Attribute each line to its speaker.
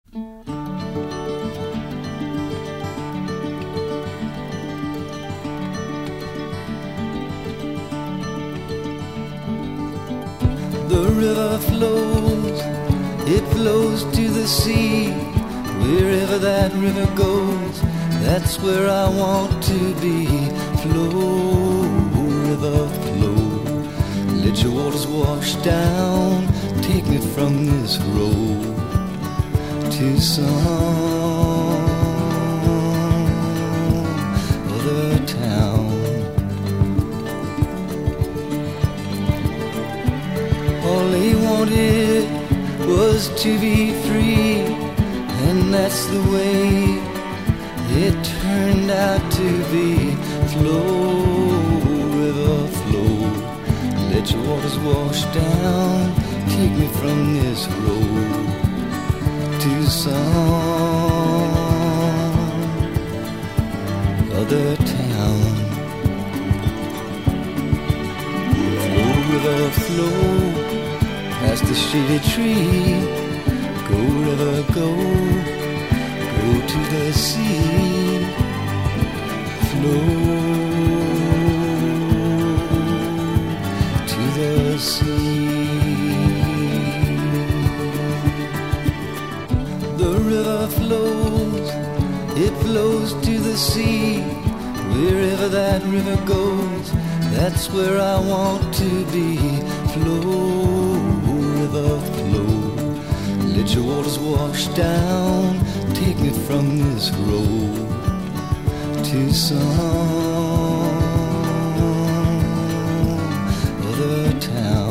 Speaker 1: The river flows, it flows to the sea. Wherever that river goes, that's where I want to be. Flow, river, flow. Let your waters wash down. Take me from this road to some other town. All they wanted was to be free, and that's the way it turned out to be. Flow, river, flow. Let your waters wash down. Take me from this road to some other town. Flow, river, flow, past the shady tree. Go, river, go, go to the sea. Flow to the sea. The river flows, it flows to the sea. Wherever that river goes, that's where I want to be. Flow, river, flow. Let your waters wash down. Take me from this road to some other town.